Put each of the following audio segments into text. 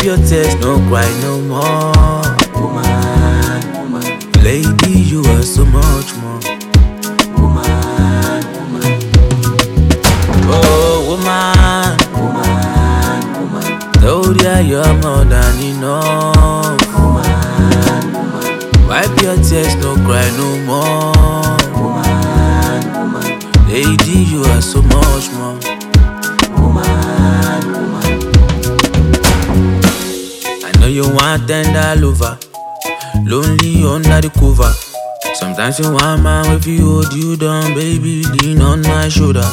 your tears, no cry no more. Woman, woman, Lady, you are so much more. woman, woman, Oh, woman, woman, woman, told ya you're more than enough. woman, woman, Wipe your tears, no cry no more. woman, woman, Lady, you are so much more. woman, woman. I know you want tender lover, lonely under the cover. Sometimes you want man if you hold you down, baby, lean on my shoulder.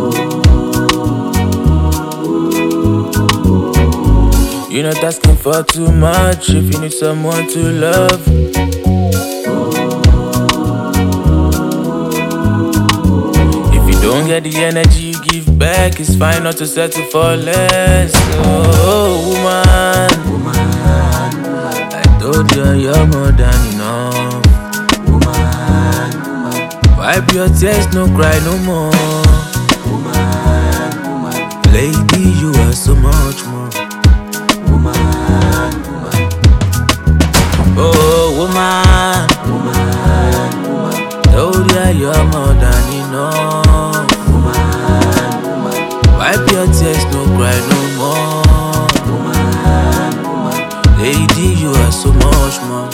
You're not asking for too much if you need someone to love. If you don't get the energy you give back, it's fine not to settle for less. Oh, woman, I told you you're more than enough. Wipe your tears, no cry no more. Lady, you are so much more. Oh, woman, told ya you're more than enough. Wipe your tears, no cry no more. Lady, you are so much more.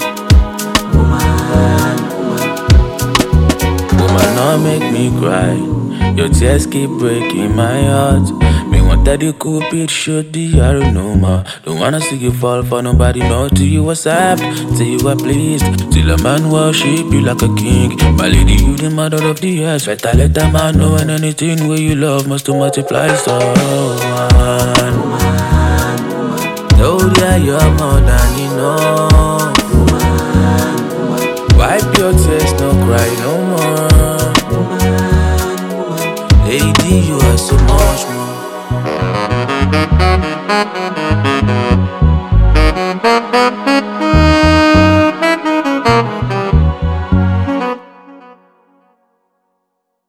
Woman, don't make me cry. Your tears keep breaking my heart. Me want that you could it should the arrow no more. Don't wanna see you fall for nobody, no. To you accept, till you are pleased. Till a man worship you like a king. My lady, you the mother of the earth. Better let a man know, and anything where you love must to multiply. So, man, told ya you're more than enough. Wipe your tears, no cry no more. Lady, you are so much more.